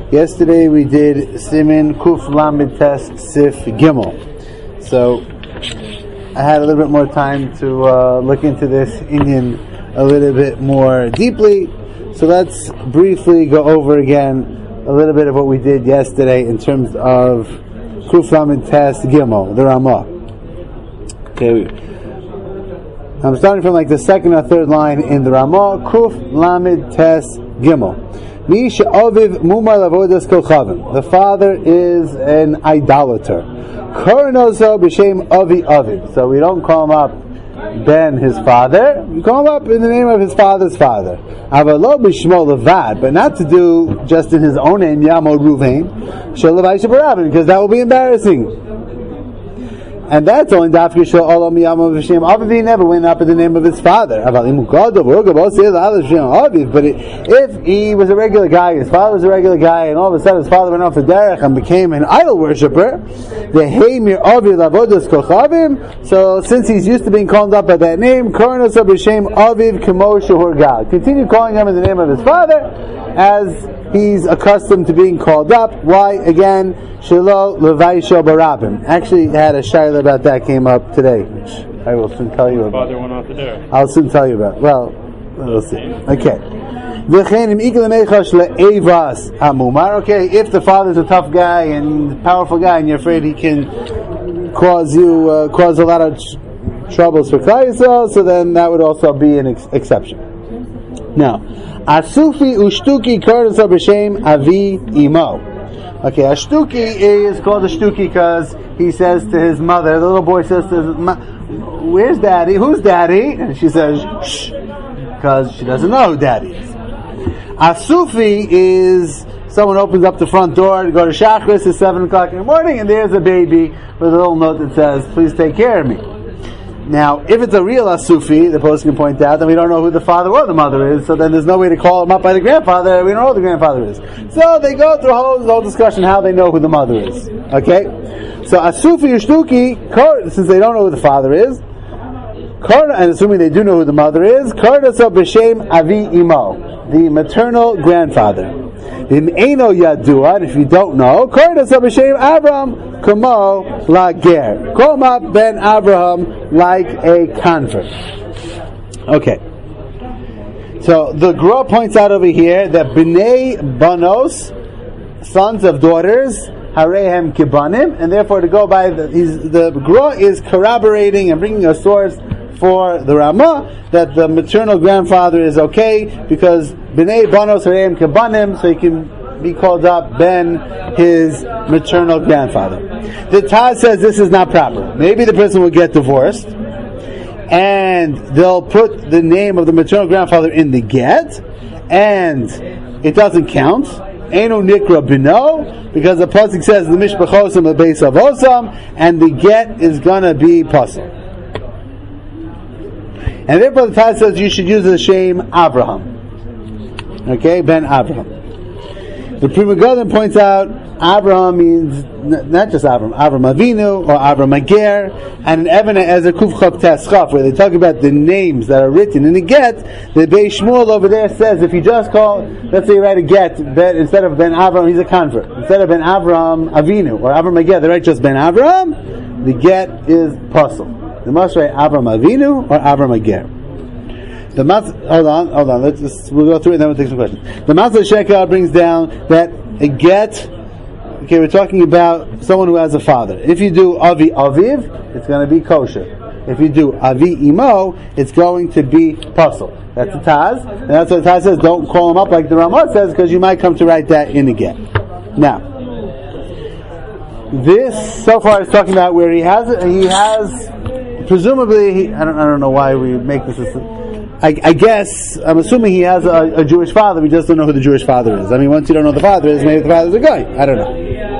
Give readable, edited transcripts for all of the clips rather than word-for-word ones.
Yesterday we did Simin Kuf Lamed Tes Sif Gimel. So I had a little bit more time to look into this Indian a little bit more deeply. So let's briefly go over again a little bit of what we did yesterday in terms of Kuf Lamed Tes Gimel, the Ramah. Okay, I'm starting from like the second or third line in the Ramah. Kuf Lamed Tes Gimel. The father is an idolater. So we don't call him up Ben, his father. We call him up in the name of his father's father. But not to do just in his own name, Yamo Ruvain, because that will be embarrassing. And that's only Dafka Shel Olam Yamav V'Shem Aviv. He never went up in the name of his father. But if he was a regular guy, his father was a regular guy, and all of a sudden his father went off the derech and became an idol worshipper, so since he's used to being called up by that name, continue calling him in the name of his father as he's accustomed to being called up. Why? Again, Shelo Levaisho Barabim. Actually, had a shayla about that came up today, which I will soon tell you about. Father went off the there. I'll soon tell you about. Well, we'll see. Okay. Okay, if the father's a tough guy and powerful guy, and you're afraid he can cause a lot of troubles for Klal Yisrael, so then that would also be an exception. Now, Asufi Ushtuki Kurdas B'Shem Avi Imo. Okay, a shtuki is called a shtuki because he says to his mother, the little boy says to his mother, "Where's daddy? Who's daddy?" And she says, "Shh," because she doesn't know who daddy is. Asufi is someone opens up the front door to go to Shachris at 7 o'clock in the morning, and there's a baby with a little note that says, "Please take care of me." Now, if it's a real Asufi, the post can point out, then we don't know who the father or the mother is, so then there's no way to call him up by the grandfather, we don't know who the grandfather is. So they go through a whole discussion how they know who the mother is. Okay? So Asufi Ushtuki, since they don't know who the father is, and assuming they do know who the mother is, Kardasa B'Shem Avi Imo, the maternal grandfather. Eno Yadua, and if you don't know, Kardasa B'Shem Abraham Kamo La Ger. Call him up Ben Abraham like a convert. Okay. So the Gra points out over here that B'nei Banos, sons of daughters, Harehem Kibanim, and therefore to go by the Gra is corroborating and bringing a source for the Ramah that the maternal grandfather is okay because B'nei Banos Harehem Kibanim, so he can be called up Ben, his maternal grandfather. The Taz says this is not proper. Maybe the person will get divorced and they'll put the name of the maternal grandfather in the get and it doesn't count. Eno Nikra Bino, because the pasuk says the Mishpachosim the base of Osam, and the get is gonna be Pasuk. And therefore the Taz says you should use the shame Abraham. Okay, Ben Abraham. The Pri Megadim points out Abraham means not just Abraham Avinu or Abraham Ager, and in Even HaEzer Kuf Chaf Tes Chaf, where they talk about the names that are written in the get. The Beis Shmuel over there says if you just call, let's say you write a get, instead of Ben Abraham, he's a convert. Instead of Ben Abraham Avinu or Abraham Ager, they write just Ben Abraham. The get is puzzle. They must write Abraham Avinu or Abraham Ager. Hold on. We'll go through it and then we'll take some questions. The Matzah Shekhar brings down that a get, okay, we're talking about someone who has a father. If you do Avi Aviv, it's going to be kosher. If you do Avi Imo, it's going to be puzzle. That's the Taz. And that's what the Taz says, don't call him up like the Ramah says, because you might come to write that in the get. Now, this so far is talking about where he has presumably, I don't know why we make this I guess, I'm assuming he has a Jewish father, we just don't know who the Jewish father is. I mean, once you don't know who the father is, maybe the father's a guy. I don't know.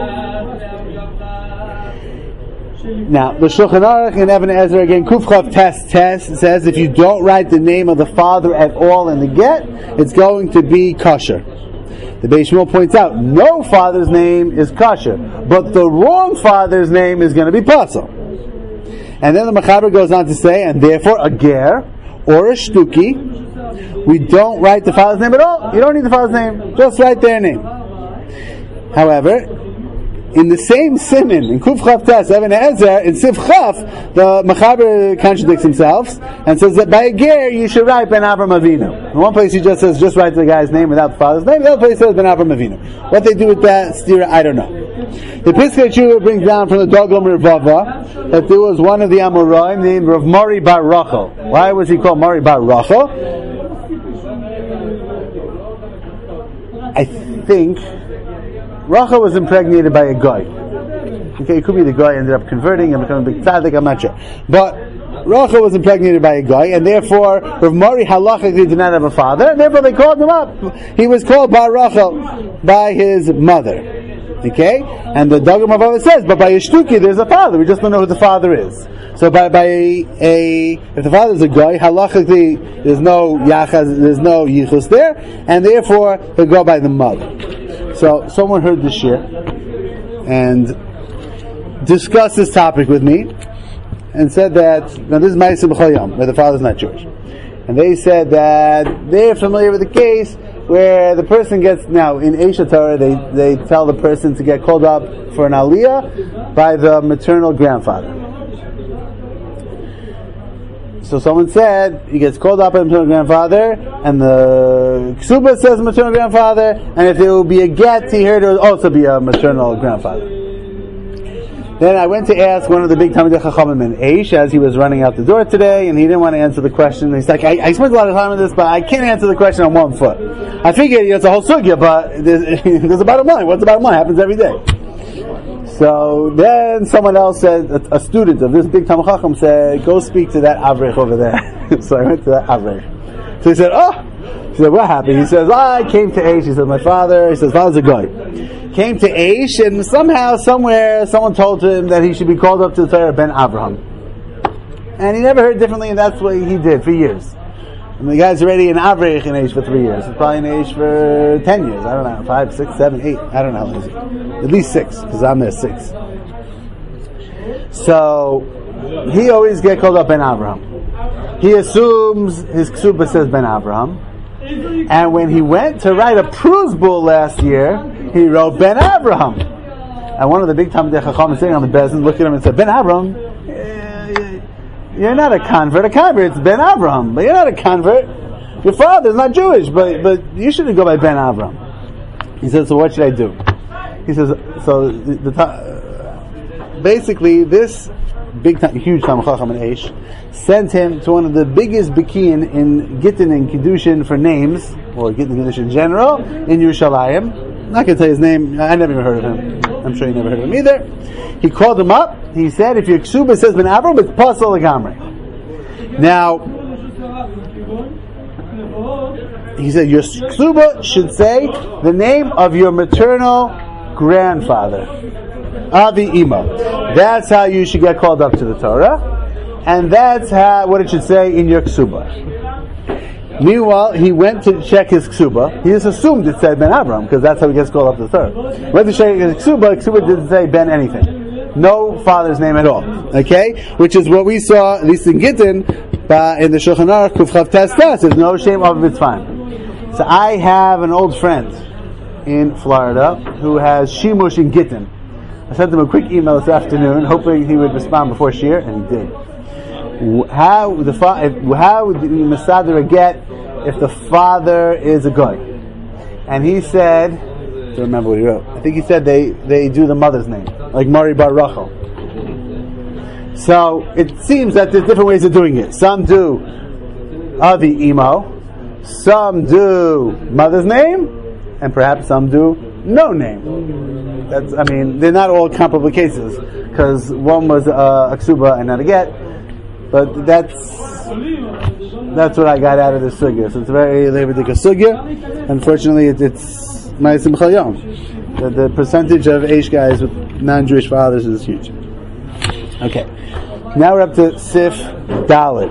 Now, the Shulchan Aruch in Even HaEzer again, Kuf Chaf Tes says if you don't write the name of the father at all in the get, it's going to be kosher. The Beis Shmuel points out, no father's name is kosher, but the wrong father's name is going to be pasul. And then the Mechaber goes on to say, and therefore a ger, or a shtuki, we don't write the father's name at all. You don't need the father's name, just write their name. However, in the same siman, in Kuf Chaf Tes, Even Ezer, in Sif Chaf, the Mechaber contradicts himself and says that by a ger you should write Ben Avram Avinu. In one place he just says, just write the guy's name without the father's name. The other place he says Ben Avram Avinu. What they do with that stira, I don't know. The Piskei Tshuva brings down from the Doglam Revava that there was one of the Amoraim named Rav Mori Bar Rachel. Why was he called Mori Bar Rachel? I think Rachel was impregnated by a guy. Okay, it could be the guy ended up converting and becoming a big tzaddik, I'm not sure. But Rachel was impregnated by a guy, and therefore Rav Mori halachically did not have a father, and therefore they called him up. He was called Bar Rachel by his mother. Okay? And the Dogam Revava says, but by a shtuki there's a father, we just don't know who the father is. So if the father is a guy, halachically there's no yachaz, there's no yichus there, and therefore they go by the mother. So someone heard this shir and discussed this topic with me and said that, now this is Ma'aseh B'chol Yom, where the father's not Jewish. And they said that they're familiar with the case where the person gets, now in Eish Torah they tell the person to get called up for an aliyah by the maternal grandfather. So someone said he gets called up by the maternal grandfather, and the ksuba says maternal grandfather, and if there will be a get, he heard there will also be a maternal grandfather. Then I went to ask one of the big Talmidei Chachamim in Eish as he was running out the door today, and he didn't want to answer the question. He's like, I spent a lot of time on this, but I can't answer the question on one foot. I figured it's a whole sugya, but there's a bottom line. What's the bottom line? It happens every day. So then someone else said, a student of this big Talmid Chacham said, go speak to that Avrech over there. So I went to that Avrech. So he said, he said, what happened? He says, I came to Eish. He said, my father, father's a guy. Came to Eish, and somehow, somewhere, someone told him that he should be called up to the Torah Ben Avraham. And he never heard differently, and that's what he did for years. And the guy's already in Avrech in Eish for 3 years. He's probably in Eish for 10 years. I don't know, 5, 6, 7, 8. I don't know how long is it. At least 6, because I'm there 6. So, he always get called up Ben Avraham. He assumes his ksuba says Ben Avraham. And when he went to write a Pruz Bull last year, he wrote Ben Avraham. And one of the big Talmidei Chacham sitting on the bezin looked at him and said, Ben Avraham, you're not a convert. A convert's Ben Avraham, but you're not a convert. Your father's not Jewish, but you shouldn't go by Ben Avraham. He said, so what should I do? He says, so basically this huge Talmid Chacham in Eish sent him to one of the biggest bikiyin in Gittin and Kiddushin for names, or Gittin and Kiddushin in general, in Yerushalayim. I'm not going to tell you his name. I never even heard of him. I'm sure you never heard of him either. He called him up. He said, if your ksuba says Ben Avram, it's pasal legamrei. Now, he said, your ksuba should say the name of your maternal grandfather. Avi Ima. That's how you should get called up to the Torah. And that's what it should say in your ksuba. Meanwhile, he went to check his ksuba. He just assumed it said Ben Avram, because that's how he gets called up to the Torah. Went to check his ksuba didn't say Ben anything. No father's name at all. Okay? Which is what we saw, at least in Gittin, in the Shulchan Aruch, Kuf Chav Tes Tes. There's no shame of it's fine. So I have an old friend in Florida who has Shimush in Gittin. I sent him a quick email this afternoon, hoping he would respond before Shir, and he did. How would the Masadra get if the father is a guy? And he said, I don't remember what he wrote. I think he said they do the mother's name, like Mori Bar Rachel. So it seems that there's different ways of doing it. Some do Avi Imo, some do mother's name, and perhaps some do no name. They're not all comparable cases, because one was a ksuba and not a get. But that's what I got out of this sugya. So it's a very ridiculous sugya. Unfortunately, it's Ma'aseh B'chol Yom. The percentage of Eish guys with non-Jewish fathers is huge. Okay, now we're up to Sif Dalet.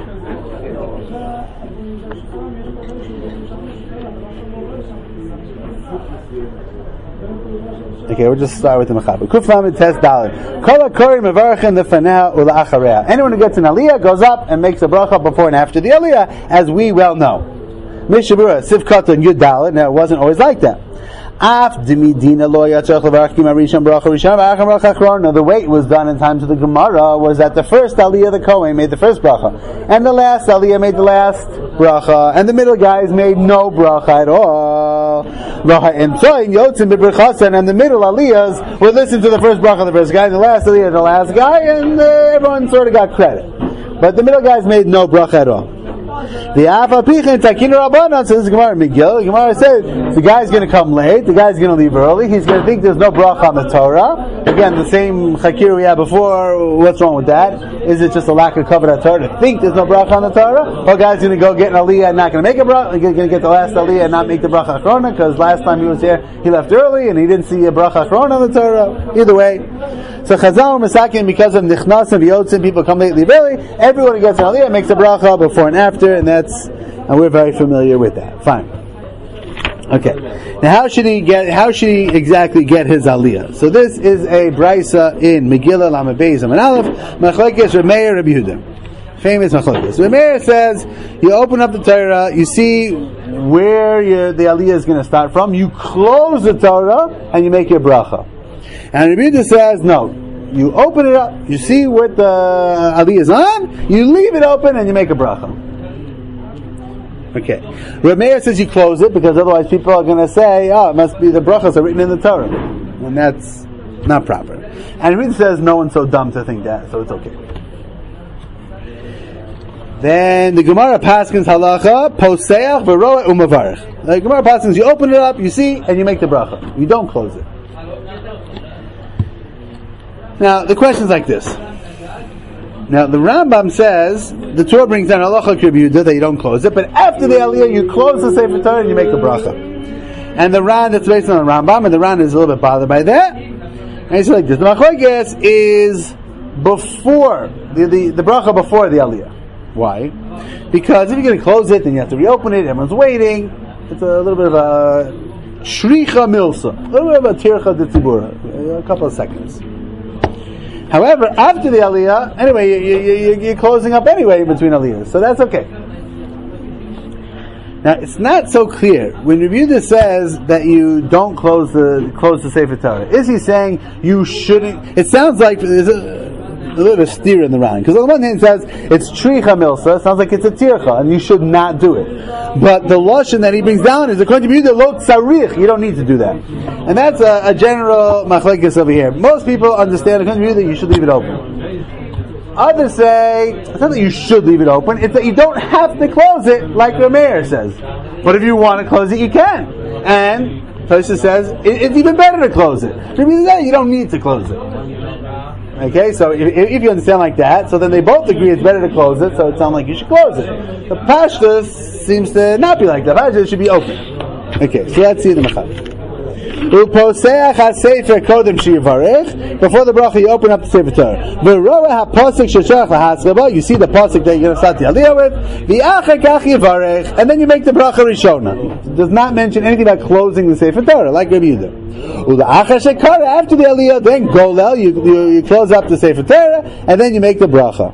Okay, we'll just start with the Mechaber. Kuflam and Tes Dalet. Kol HaKorim Mevarachin Lefanea Ula'achareha. Anyone who gets an Aliyah goes up and makes a bracha before and after the Aliyah, as we well know. Mishabura, Sif Katan Yud Dalet. Now, it wasn't always like that. Af demidina lo yatzach levarach kima rishon bracha rishon v'achar bracha achrona. The way it was done in times of the Gemara was that the first aliyah, the Kohen, made the first bracha, and the last aliyah made the last bracha, and the middle guys made no bracha at all. And the middle aliyahs would listen to the first bracha of the first guy, and the last aliyah the last guy, and everyone sort of got credit. But the middle guys made no bracha at all. The Afa Pichin Takina Rabbanan says Gemara Megillah. The Gemara says the guy's going to come late, the guy's going to leave early, he's going to think there's no bracha on the Torah. Again, the same chakir we had before. What's wrong with that? Is it just a lack of cover of Torah to think there's no bracha on the Torah? Or guy's going to go get an aliyah and not going to make a bracha, going to get the last aliyah and not make the bracha achrona because last time he was here he left early and he didn't see a bracha achrona on the Torah. Either way. So Chazal Masakin, because of Nichnas and V'yotzim, people come late, leave early. Everyone who gets an aliyah makes a bracha before and after, and we're very familiar with that. Fine. Okay. Now, how should he exactly get his aliyah? So this is a brisa in Megillah Lamed Beis Amud Aleph, Machlokes Reb Meir Reb Yehuda. Famous Machlokes. Reb Meir says, you open up the Torah, you see where the aliyah is going to start from, you close the Torah, and you make your bracha. And Reb Yehuda says, no. You open it up, you see what the aliyah is on, you leave it open, and you make a bracha. Okay. Reb Meir says you close it, because otherwise people are going to say, it must be the brachas are written in the Torah. And that's not proper. And Reb Yehuda says no one's so dumb to think that, so it's okay. Then the Gemara paskins halacha, poseach v'roeh u'mavarech. The Gemara paskins, you open it up, you see, and you make the bracha. You don't close it. Now, the question's like this. Now, the Rambam says, the Torah brings down halacha Reb Yehuda that you don't close it, but after the aliyah, you close the Sefer Torah and you make the bracha. And the Ran, that's based on the Rambam, and the Ran is a little bit bothered by that. And he says like this, the machlokes is before, the bracha before the aliyah. Why? Because if you're going to close it, then you have to reopen it, everyone's waiting. It's a little bit of a shricha milsa, a little bit of a tircha de tzibura, a couple of seconds. However, after the aliyah, anyway, you're closing up anyway in between aliyahs, so that's okay. Now, it's not so clear when Reb Yehuda says that you don't close the Sefer Torah. Is he saying you shouldn't? It sounds like there's a little bit of steer in the round, because on the one hand it says it's tricha milsa, sounds like it's a tircha, and you should not do it. But the lashon that he brings down is according to Yehuda lo tzarich, you don't need to do that, and that's a general machlekes over here. Most people understand according to Yehuda you should leave it open. Others say it's not that you should leave it open; it's that you don't have to close it, like Reb Meir says. But if you want to close it, you can. And Tosha says it's even better to close it. Reb Yehuda says you don't need to close it. Okay, so if you understand like that, so then they both agree it's better to close it, so it sounds like you should close it. The Pashtus seems to not be like that. Pashtus should be open. Okay, so let's see the Mechal. Uposeach ha-sefer kodem shivarech. Before the bracha, you open up the Sefer Torah. V'roeh ha-posik sheshach la-hatzraba. You see the posik that you're going to start the aliyah with. V'achar kach yivarech. And then you make the bracha rishona. It does not mention anything about closing the Sefer Torah, like Reb Yehuda. U'la'achar shekara. After the aliyah, then golel, you close up the Sefer Torah, and then you make the bracha.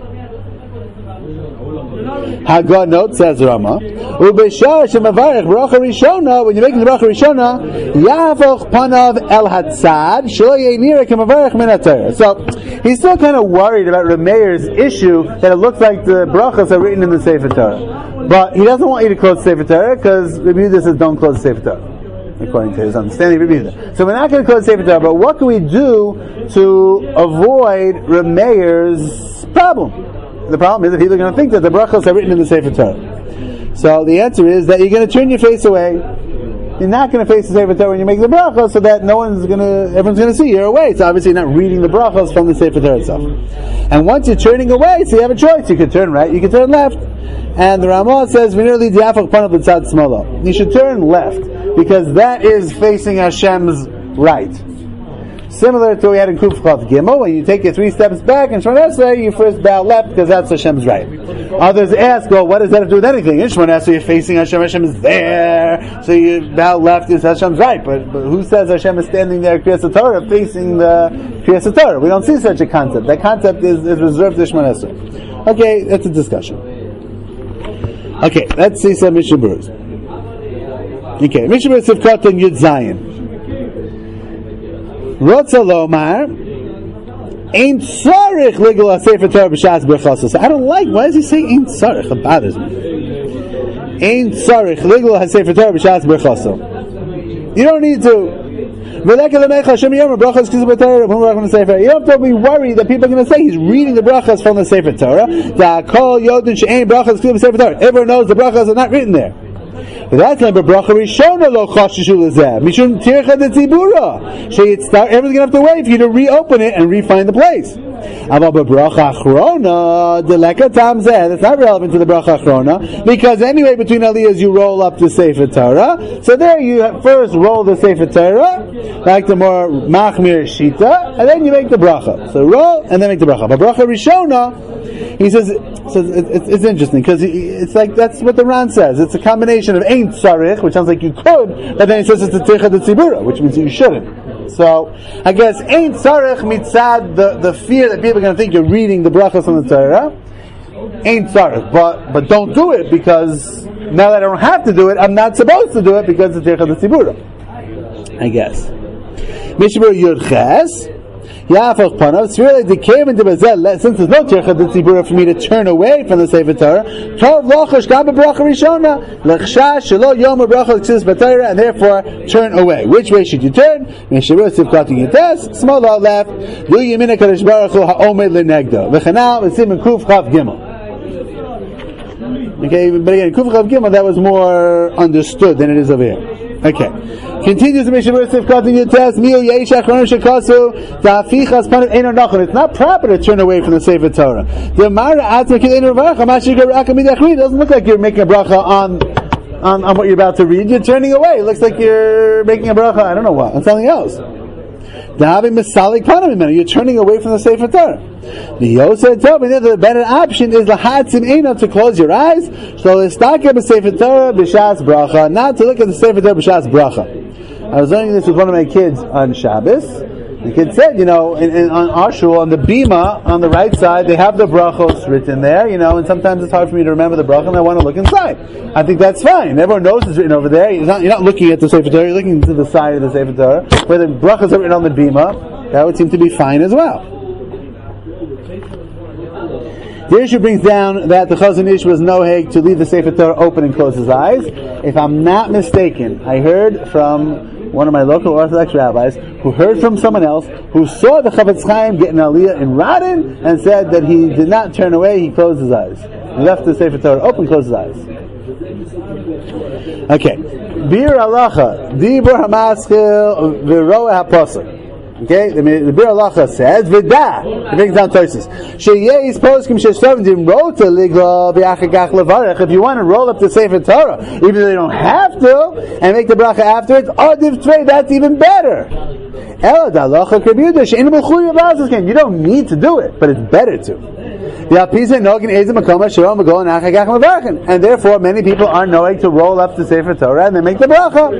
Hagah note, says Rama, Ubeshar shemavarech bracha rishona, when you're making the bracha rishona, yavoch panav el hatzad, shelo yeinira kemavarech min haTorah. So, he's still kind of worried about Reb Meir's issue that it looks like the brachas are written in the Sefer Torah. But he doesn't want you to close the Sefer Torah, because Reb Yehuda says don't close the Sefer Torah, according to his understanding of Reb Yehuda. So we're not going to close the Sefer Torah, but what can we do to avoid Reb Meir's problem? The problem is that people are going to think that the brachos are written in the Sefer Torah. So the answer is that you're going to turn your face away. You're not going to face the Sefer Torah when you make the brachos, so that everyone's going to see you're away. So obviously you're not reading the brachos from the Sefer Torah itself. And once you're turning away, so you have a choice. You can turn right, you can turn left. And the Ramah says, you should turn left, because that is facing Hashem's right. Similar to what we had in Kuf Chav Gimel, when you take your 3 steps back in Shemona Esrei, you first bow left because that's Hashem's right. Others ask, well, what does that have to do with anything? In Shemona Esrei, you're facing Hashem, Hashem is there, so you bow left is Hashem's right. But who says Hashem is standing there, Kriyas HaTorah, facing the Kriyas HaTorah? We don't see such a concept. That concept is reserved to Shemona Esrei. Okay, that's a discussion. Okay, let's see some Mishnah Berurah. Okay, Mishnah Berurah Sivkot and Yud Zayin. Rotza lomar ain't tzarich ligel sefer Torah b'shas berchasos. I don't like. Why does he say ain't tzarich? It bothers me. Ain't tzarich ligel sefer Torah b'shas berchasos. You don't need to. You don't have to be worried that people are going to say he's reading the brachas from the Sefer Torah. Everyone knows the brachas are not written there. But that's not bracha rishona lo chashishu lezeh mishum tircha de tzibura. Everyone's going to have to wait for you to reopen it and refine the place. Aval bracha achrona deleka tam zeh. That's not relevant to the bracha achrona because anyway between aliyahs you roll up the Sefer Torah. So there you first roll the Sefer Torah like the more machmir shita, and then you make the bracha. So roll and then make the bracha. But bracha rishona, he says, it's interesting because it's like that's what the Ran says. It's a combination of ain't tzarich, which sounds like you could, but then he says it's the tircha de tzibura, which means you shouldn't. So I guess ain't tzarich mitzad the fear that people are going to think you're reading the brachas on the Torah. Ain't tzarich, but don't do it because now that I don't have to do it, I'm not supposed to do it because it's tircha de tzibura. I guess. Mishmur Yudches. Yafach Panav, it's really the came into Bezel, since there's no Tircha de Tzibura for me to turn away from the Sefer Torah, Tov Lochash Gab Bracha Rishona, Lechshash Shelo Yom Bracha L'Ksis B'Torah, and therefore turn away. Which way should you turn? Mishavur Sivkatu Yites, small out left, Lu Yemina Kadosh Baruch Hu HaOmed L'Negdo, V'chanal V'sim and Kuf Chav Gimel. Okay, but again, Kuf Chav Gimel, that was more understood than it is over here. Okay. Continues the Mishnah Berurah Sifkat in Yutes Miu Yeish Achronim Shekasu Da'afichas Panav Eino Nachon. It's not proper to turn away from the Sefer Torah. The Mara Atzma K'Eino Ravacha Mashik Raka Midachri. It doesn't look like you're making a bracha on what you're about to read. You're turning away. It looks like you're making a bracha. I don't know what. On something else. You're turning away from the Sefer Torah. The Yosef told me that the better option is lahatzim eina, to close your eyes. So l'stakem b'Sefer Torah b'shas bracha, not to look at the Sefer Torah b'shas bracha. I was learning this with one of my kids on Shabbos. The kid said, on our shul, on the bima, on the right side, they have the brachos written there, and sometimes it's hard for me to remember the bracha, and I want to look inside. I think that's fine. Everyone knows it's written over there. You're not looking at the Sefer Torah, you're looking to the side of the Sefer Torah, where the brachos are written on the bima. That would seem to be fine as well. The issue brings down that the Chazon Ish was noheg to leave the Sefer Torah open and close his eyes. If I'm not mistaken, I heard from one of my local Orthodox rabbis who heard from someone else who saw the Chavetz Chaim get an aliyah in Radin and said that he did not turn away, he closed his eyes. He left the Sefer Torah open, closed his eyes. Okay. Bir Halacha, Dibur HaMaschil V'roa HaPosuk. Okay, the Bir Halacha says, V'da, it brings down Tosis. Sheyeis poskim shestovim rota ligla v'achagach levarech. If you want to roll up the Sefer Torah, even though you don't have to, and make the bracha afterwards, Adiv Tvei, that's even better. Ela d'alacha kebuda she'enu b'chuy v'azasken. You don't need to do it, but it's better to. And therefore, many people are knowing to roll up the Sefer Torah and then make the bracha.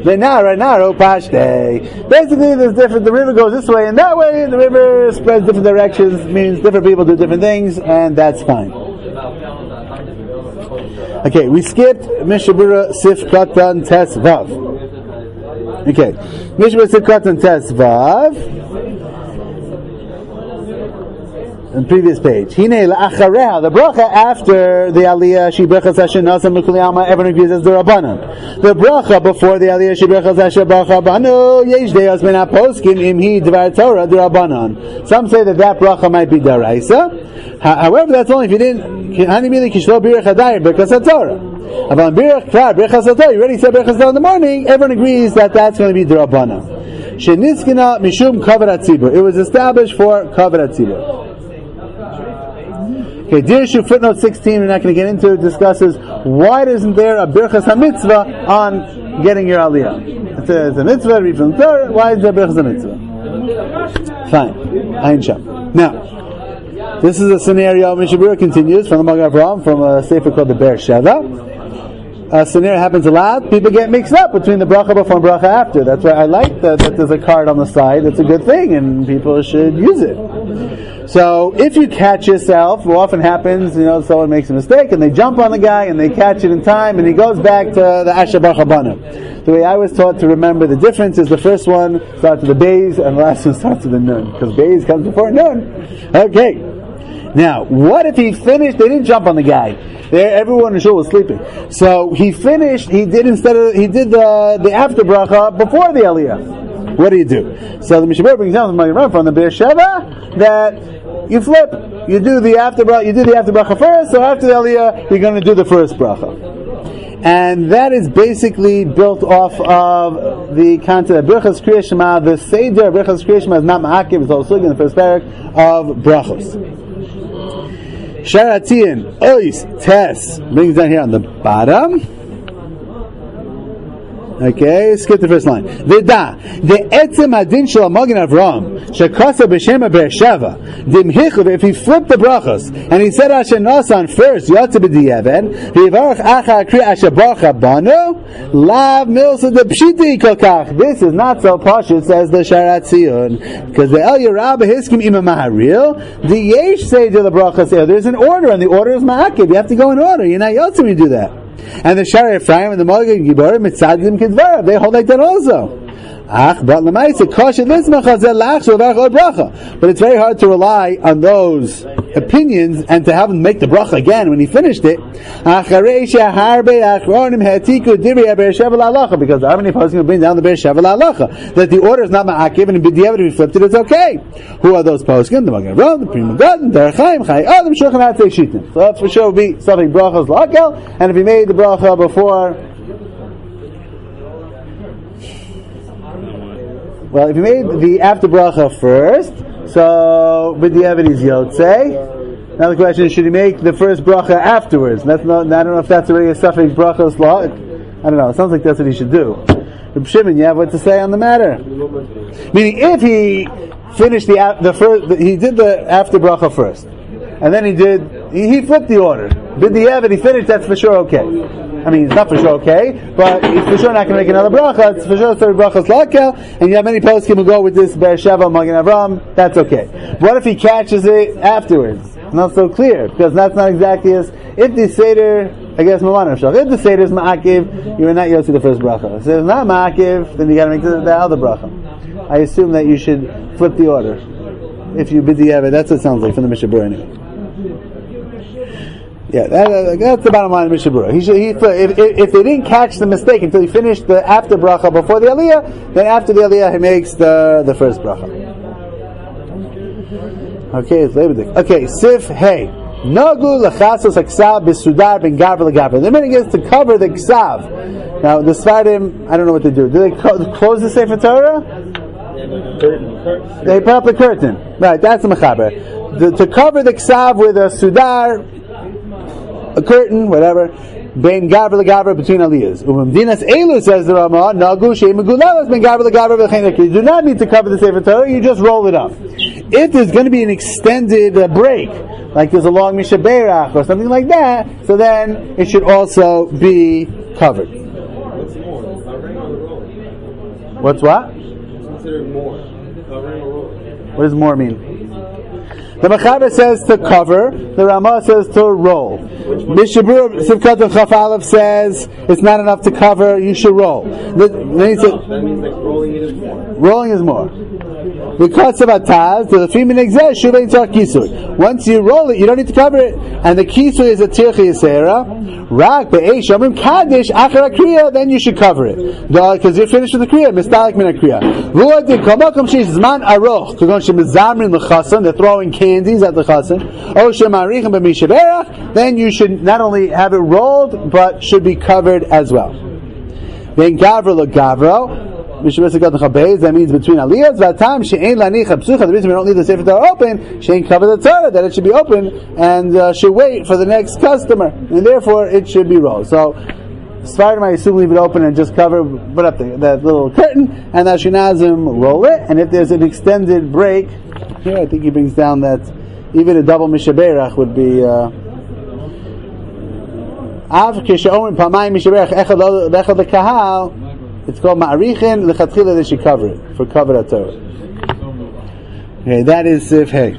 Basically, there's different. The river goes this way and that way. The river spreads different directions. Means different people do different things, and that's fine. Okay, we skipped Mishnah Berurah Sif Katan Tes Vav. Okay, Mishnah Berurah Sif Katan Tes Vav. On the previous page, Hine la'achareha, the bracha after the aliyah she brachas Hashem nasa mikuli alma, everyone agrees as the rabbanon. The bracha before the aliyah she brachas Hashem bracha banu yesh deyos min haposkim imhi dvar Torah the rabbanon. Some say that bracha might be daraisa. However, that's only if you didn't. Hani mili kishlo birach hadayim brachas Torah. Avan birach kvar brachas Torah. You already said brachas in the morning. Everyone agrees that that's going to be the rabbanon. Sheniskina mishum kavod hatzibur. It was established for kavod hatzibur. Okay, Dirshu footnote 16, we're not going to get into it, discusses why isn't there a Birchas HaMitzvah on getting your aliyah. It's a mitzvah, read from the Torah, why is there Birchas HaMitzvah? Fine. Ayin Sham. Now, this is a scenario, Mishnah Berurah continues from the Magen Avraham, from a sefer called the Be'er Sheva. A scenario happens a lot, people get mixed up between the bracha before and bracha after. That's why I like that there's a card on the side, it's a good thing, and people should use it. So if you catch yourself, what often happens, someone makes a mistake and they jump on the guy and they catch it in time and he goes back to the Asher Bar Chabana. The way I was taught to remember the difference is the first one starts with the Beis and the last one starts with the Nun, because Beis comes before Nun. Okay. Now, what if he finished? They didn't jump on the guy. Everyone in the shul was sleeping. So he finished. He did the after bracha before the Aliyah. What do you do? So the Mishnah Berurah brings down from the Be'er Sheva that you flip. You do the after bracha first. So after the Aliyah, you're going to do the first bracha. And that is basically built off of the concept of Birchas Kriya Shema. The Seder of Birchas Kriya Shema is not ma'akiv. It's also in the first parak of brachos. Sharatzian Ois Tes brings down here on the bottom. Okay, skip the first line. V'da the etzem adin shel Magen Avraham shekasa b'shem Be'er Sheva dimhichu. If he flipped the brachos and he said Asher Nasan first, yotze b'di'even v'yivarach acha akri Asher Bacha Bano lav milsa de pshiti kolkach. This is not so pashut, says the Sharat Zion, because the El Yerabah Hiskim Ima Maharil the Yesh stage of the brachos. There's an order, and the order is ma'akiv. You have to go in order. You're not yotze when you do that. And the Shari Ephraim and the Magen Giborim Mitzadim Kidvarav, they hold like that also. But it's very hard to rely on those opinions and to have him make the bracha again when he finished it. Because the Armani Poskim will bring down the Be'er Sheva La'alacha, that the order is not ma'akiv, and in B'diavad if he flipped it, it's okay. Who are those Poskim? The Magen Avraham, the Pri Megadim, the Derech Chai Adam, Shulchan Aruch Shitim. So that for sure will be something brachas la'akel, and if he made the bracha before. Well, if you made the after bracha first, so b'diavad is yotzei. Now the question is, should he make the first bracha afterwards? I don't know if that's already a suffix brachos law. I don't know. It sounds like that's what he should do. Reb Shimon, you have what to say on the matter? Meaning, if he finished the first, he did the after bracha first, and then he flipped the order. B'diavad, he finished. That's for sure okay. I mean, it's not for sure okay, but he's for sure not going to make another bracha. It's for sure 30 brachas lakel, and you have many poskim who go with this Be'er Sheva Magen Avraham. That's okay. What if he catches it afterwards? Not so clear, because that's not exactly as if the seder. I guess Maman Rav Shach. If the seder is ma'akiv, you are not yotzi the first bracha. If it's not ma'akiv, then you got to make the other bracha. I assume that you should flip the order. If you b'diavad, that's what it sounds like from the Mishnah Berurah anyway. Yeah, that's the bottom line of Mishnah Berurah. If they didn't catch the mistake until he finished the after bracha before the aliyah, then after the aliyah he makes the first bracha. Okay, it's Leibdik. Okay, Sif Hey. Nagu lechasos haksav besudar ben gaver legaver. The meaning is to cover the ksav. Now the Sfardim, I don't know what they do. Do they close the Sefer Torah? They put up the curtain. Right, that's the mechaber. To cover the ksav with a sudar, a curtain, whatever, ben gaver legaver, between aliyahs. Dinas elu, says the Ramah, nagu she'im megulalas ben gaver legaver v'chein. You do not need to cover the Sefer Torah, you just roll it up. If there's going to be an extended break, like there's a long Misha Beirach or something like that, so then it should also be covered. What's more, covering or rolling? What's what? What's considered more, covering or rolling? What does more mean? The Mechaber says to cover, the Ramah says to roll. Mishnah Berurah Sivkat and Chaf Aleph says it's not enough to cover, you should roll. That means that rolling is more. Rolling is more. Because of ataz, the female exes shuvei tzar kisui. Once you roll it, you don't need to cover it, and the kisui is a tirchi yisera. Rak be'eish amrim kaddish achar kriya, then you should cover it because you're finished with the kriya. Mistalik min kriya. V'uadik kamakom sheish zman aroch kagon shemizamrin lechasan. They're throwing candies at the chasan. O shemarichem b'mishaberach. Then you should not only have it rolled, but should be covered as well. Then gavro legavro. That means between aliyahs. The reason we don't leave the Sefer Torah open, she ain't cover the Torah, that it should be open and should wait for the next customer, and therefore it should be rolled. So, Sfardim, I assume, leave it open and just put up that little curtain, and the Ashkenazim roll it. And if there's an extended break, here I think he brings down that even a double mishaberach would be. It's called ma'arichin lechatchila. They should cover it for cover Torah. Okay, that is Sif Hey.